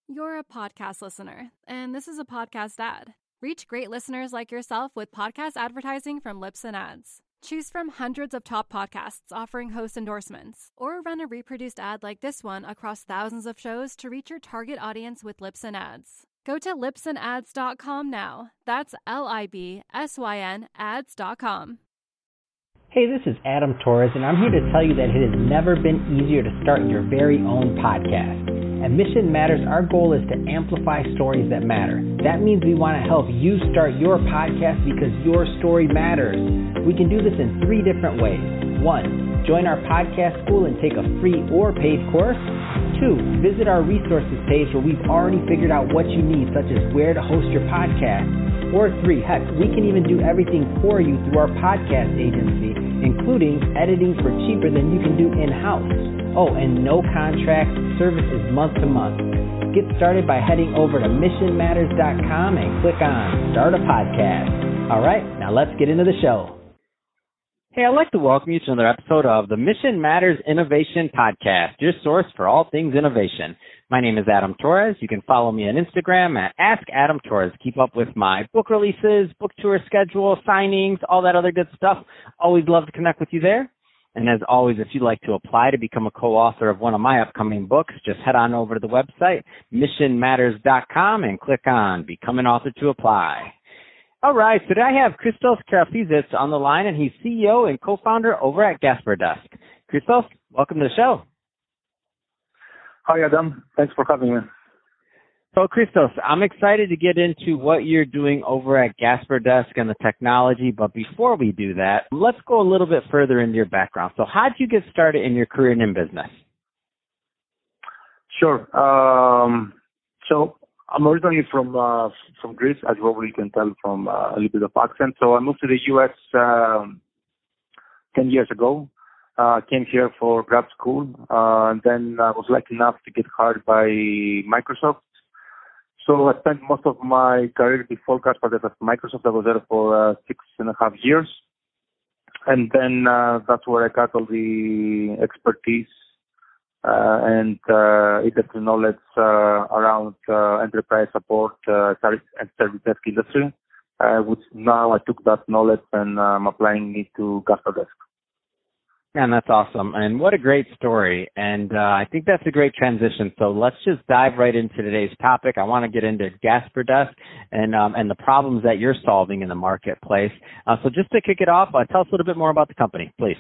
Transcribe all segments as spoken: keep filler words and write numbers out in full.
You're a podcast listener, and this is a podcast ad. Reach great listeners like yourself with podcast advertising from Libsyn Ads. Choose from hundreds of top podcasts offering host endorsements, or run a reproduced ad like this one across thousands of shows to reach your target audience with Libsyn Ads. Go to libsyn ads dot com now. That's L I B S Y N ads dot com. Hey, this is Adam Torres, and I'm here to tell you that it has never been easier to start your very own podcast. At Mission Matters, our goal is to amplify stories that matter. That means we want to help you start your podcast because your story matters. We can do this in three different ways. One, join our podcast school and take a free or paid course. Two, visit our resources page where we've already figured out what you need, such as where to host your podcast. Or three, heck, we can even do everything for you through our podcast agency, including editing for cheaper than you can do in-house. Oh, and no contract, service is month to month. Get started by heading over to mission matters dot com and click on Start a Podcast. All right, now let's get into the show. Hey, I'd like to welcome you to another episode of the Mission Matters Innovation Podcast, your source for all things innovation. My name is Adam Torres. You can follow me on Instagram at Ask Adam Torres. Keep up with my book releases, book tour schedule, signings, all that other good stuff. Always love to connect with you there. And as always, if you'd like to apply to become a co-author of one of my upcoming books, just head on over to the website, mission matters dot com, and click on Become an Author to apply. All right, today I have Christos Karafizis on the line, and he's C E O and co-founder over at Gasperdesk. Christos, welcome to the show. Hi, Adam. Thanks for having me. So, Christos, I'm excited to get into what you're doing over at Gasperdesk and the technology, but before we do that, let's go a little bit further into your background. So how did you get started in your career in business? Sure. Um, so I'm originally from uh, from Greece, as you probably can tell from uh, a little bit of accent. So I moved to the U S um, ten years ago. Uh, came here for grad school, uh, and then I was lucky enough to get hired by Microsoft. So I spent most of my career before Gasperdesk at Microsoft. I was there for uh, six and a half years. And then uh, that's where I got all the expertise uh, and uh, industry knowledge uh, around uh, enterprise support uh, and service desk industry, uh, which now I took that knowledge and I'm applying it to Gasperdesk. And that's awesome. And what a great story. And uh, I think that's a great transition. So let's just dive right into today's topic. I want to get into Gasperdesk and um, and the problems that you're solving in the marketplace. Uh, so just to kick it off, uh, tell us a little bit more about the company, please.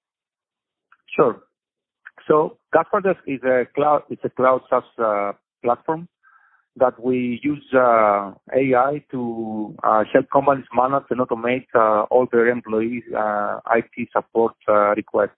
Sure. So Gasperdesk is a cloud. It's a cloud SaaS uh, platform that we use uh, A I to uh, help companies manage and automate uh, all their employees' uh, I T support uh, requests.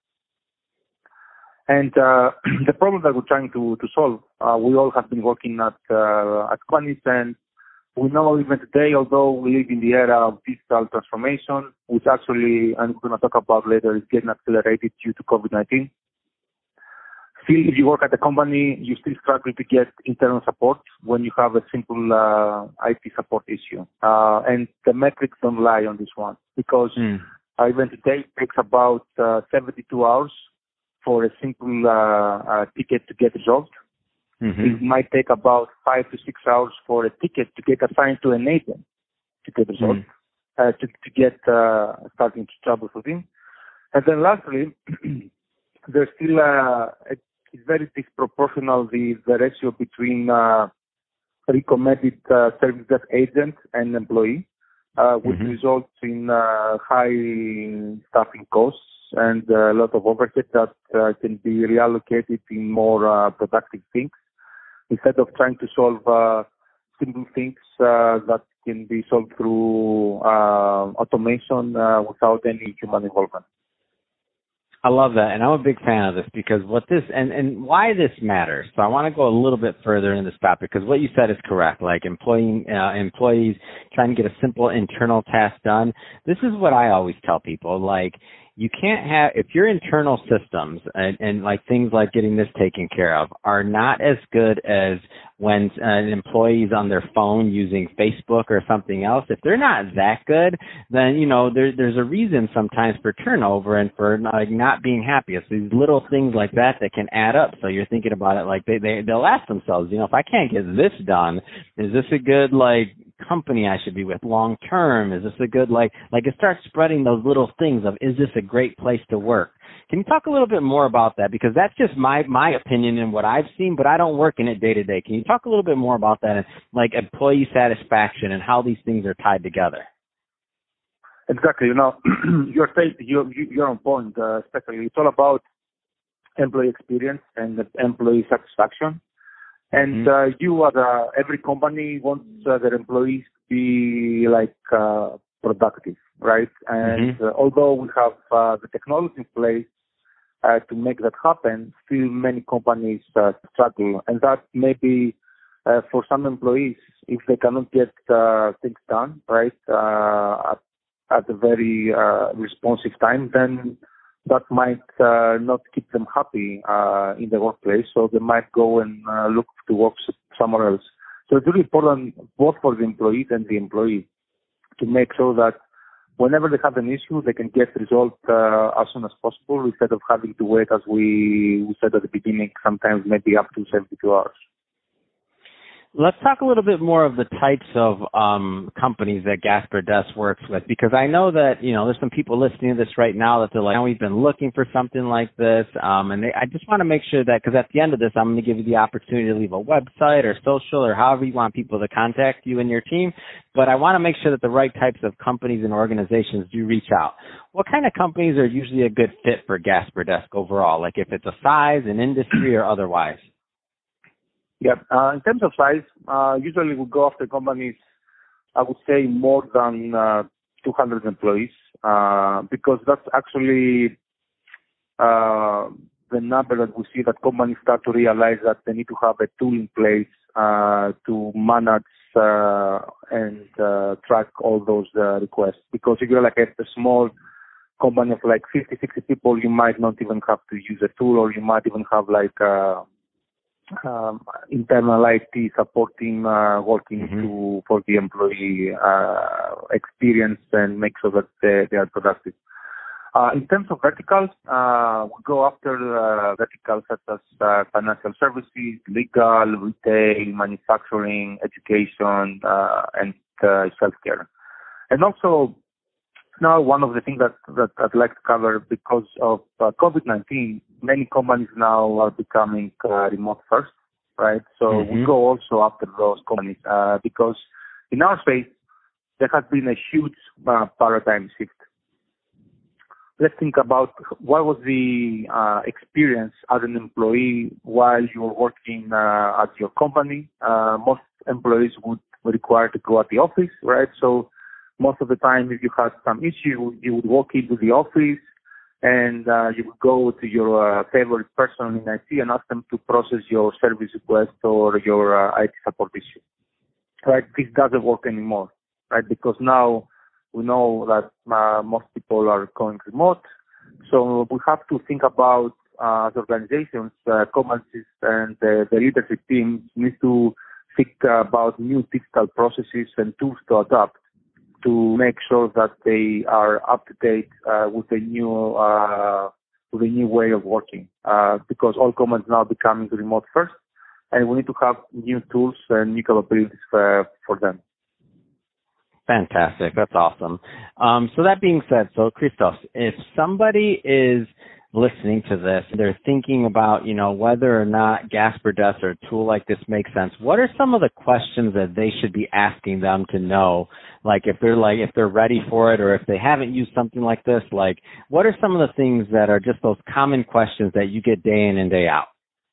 And uh, the problem that we're trying to, to solve, uh, we all have been working at, uh, at companies, and we know even today, although we live in the era of digital transformation, which actually, and we're going to talk about later, is getting accelerated due to COVID nineteen. Still, if you work at a company, you still struggle to get internal support when you have a simple uh, I T support issue. Uh, and the metrics don't lie on this one, because mm. uh, even today it takes about uh, seventy-two hours for a simple uh, uh, ticket to get resolved. Mm-hmm. It might take about five to six hours for a ticket to get assigned to an agent to get resolved, mm. uh, to, to get uh, starting to troubleshooting. And then lastly, there's still uh, a It's very disproportional, the, the ratio between uh, recommended uh, service desk agent and employee, uh, which mm-hmm. results in uh, high staffing costs and uh, a lot of overhead that uh, can be reallocated in more uh, productive things, instead of trying to solve uh, simple things uh, that can be solved through uh, automation uh, without any human involvement. I love that, and I'm a big fan of this because what this and, and why this matters. So I want to go a little bit further in this topic because what you said is correct. Like employing uh, employees trying to get a simple internal task done. This is what I always tell people. Like you can't have if your internal systems and, and like things like getting this taken care of are not as good as when uh, an employee's on their phone using Facebook or something else, if they're not that good, then, you know, there, there's a reason sometimes for turnover and for like not being happy. It's these little things like that that can add up. So you're thinking about it like they, they, they'll ask themselves, you know, if I can't get this done, is this a good, like, company I should be with long term? Is this a good, like, like it starts spreading those little things of, is this a great place to work? Can you talk a little bit more about that? Because that's just my, my opinion and what I've seen, but I don't work in it day to day. Can you talk a little bit more about that and like employee satisfaction and how these things are tied together? Exactly. You know, you're, you're, you're on point, uh, especially it's all about employee experience and employee satisfaction. And mm-hmm. uh, you, as uh, every company, wants uh, their employees to be like uh, productive, right? And mm-hmm. uh, although we have uh, the technology in place uh, to make that happen, still many companies uh, struggle. And that may be uh, for some employees, if they cannot get uh, things done, right, uh, at, at a very uh, responsive time, then that might uh, not keep them happy uh, in the workplace, so they might go and uh, look to work somewhere else. So it's really important both for the employees and the employee to make sure that whenever they have an issue, they can get resolved uh, as soon as possible instead of having to wait, as we, we said at the beginning, sometimes maybe up to seventy-two hours. Let's talk a little bit more of the types of um, companies that GasperDesk works with, because I know that, you know, there's some people listening to this right now that they're like, oh, we've been looking for something like this, um, and they, I just want to make sure that, because at the end of this, I'm going to give you the opportunity to leave a website or social or however you want people to contact you and your team, but I want to make sure that the right types of companies and organizations do reach out. What kind of companies are usually a good fit for GasperDesk overall, like if it's a size, an industry, or otherwise? Yeah. Uh, in terms of size, uh, usually we go after companies, I would say, more than uh, two hundred employees, uh, because that's actually uh, the number that we see that companies start to realize that they need to have a tool in place uh, to manage uh, and uh, track all those uh, requests. Because if you're like a, a small company of like fifty, sixty people, you might not even have to use a tool, or you might even have like uh, Um, internal I T supporting uh, working mm-hmm. to for the employee uh, experience and make sure that they, they are productive. Uh, in terms of verticals, uh, we go after uh, verticals such as uh, financial services, legal, retail, manufacturing, education, uh, and uh, healthcare. And also, now one of the things that, that I'd like to cover, because of uh, COVID nineteen, many companies now are becoming uh, remote first, right? So mm-hmm. we go also after those companies uh, because in our space, there has been a huge uh, paradigm shift. Let's think about what was the uh, experience as an employee while you were working uh, at your company. Uh, most employees would require to go at the office, right? So most of the time, if you had some issue, you would walk into the office and uh, you would go to your uh, favorite person in I T and ask them to process your service request or your uh, I T support issue. Right? This doesn't work anymore, right? Because now we know that uh, most people are going remote. So we have to think about, uh, as organizations, uh, companies and uh, the leadership teams need to think about new digital processes and tools to adapt to make sure that they are up to date uh, with the new uh, with the new way of working. Uh, because all companies now becoming remote first, and we need to have new tools and new capabilities for, for them. Fantastic. That's awesome. Um, so that being said, so Christos, if somebody is listening to this, they're thinking about, you know, whether or not GasperDesk or a tool like this makes sense, what are some of the questions that they should be asking them to know? Like if they're like, if they're ready for it, or if they haven't used something like this, like what are some of the things that are just those common questions that you get day in and day out?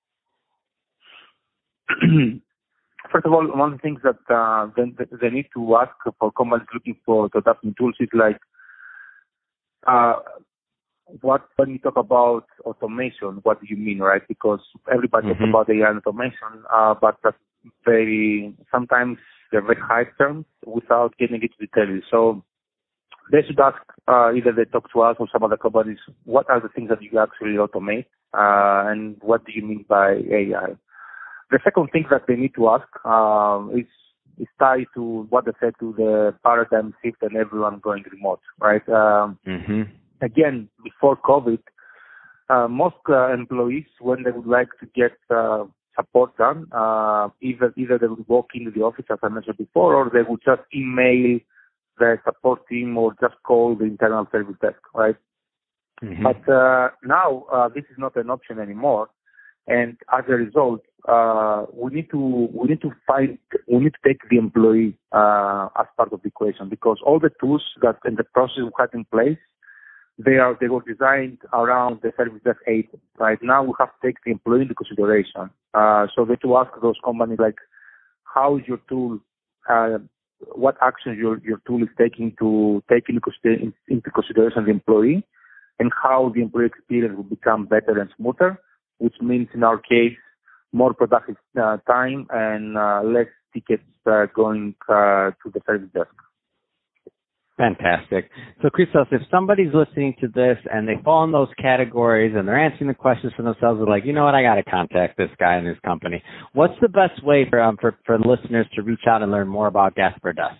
First of all, one of the things that uh, they, they need to ask for companies looking for to adapt new tools is like, uh, what when you talk about automation, what do you mean, right? Because everybody mm-hmm. talks about A I and automation, uh, but that's very sometimes they're very high terms without getting into details. So they should ask uh, either they talk to us or some other companies, what are the things that you actually automate, uh, and what do you mean by A I? The second thing that they need to ask um, is is tied to what they said to the paradigm shift and everyone going remote, right? Um, mm-hmm. Again, before COVID, uh, most uh, employees, when they would like to get uh, support done, uh, either either they would walk into the office, as I mentioned before, or they would just email the support team or just call the internal service desk, right? Mm-hmm. But uh, now uh, this is not an option anymore. And as a result, uh, we need to we need to find we need to take the employee uh, as part of the equation, because all the tools that and the process we had in place, they are they were designed around the service desk agent. Right now, we have to take the employee into consideration. Uh, so they to ask those companies like, how is your tool? Uh, what actions your your tool is taking to take into consideration, into consideration the employee, and how the employee experience will become better and smoother, which means in our case, more productive uh, time and uh, less tickets uh, going uh, to the service desk. Fantastic. So, Christos, if somebody's listening to this and they fall in those categories and they're answering the questions for themselves, they're like, you know what, I got to contact this guy and his company. What's the best way for, um, for for listeners to reach out and learn more about Gasperdesk?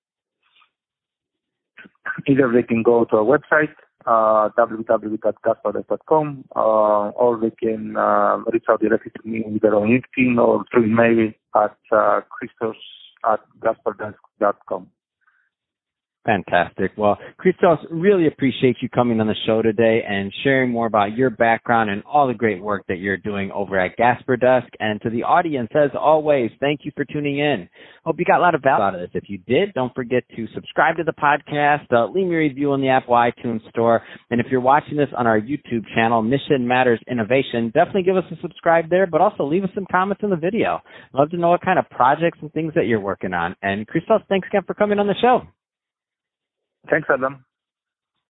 Either they can go to our website, uh, w w w dot gasperdesk dot com, uh, or they can uh, reach out directly to me either on LinkedIn or through email at uh, christos at gasperdesk dot com. Fantastic. Well, Christos, really appreciate you coming on the show today and sharing more about your background and all the great work that you're doing over at Gasperdesk. And to the audience, as always, thank you for tuning in. Hope you got a lot of value out of this. If you did, don't forget to subscribe to the podcast, uh, leave me a review on the Apple iTunes Store. And if you're watching this on our YouTube channel, Mission Matters Innovation, definitely give us a subscribe there, but also leave us some comments in the video. I'd love to know what kind of projects and things that you're working on. And Christos, thanks again for coming on the show. Thanks, Adam.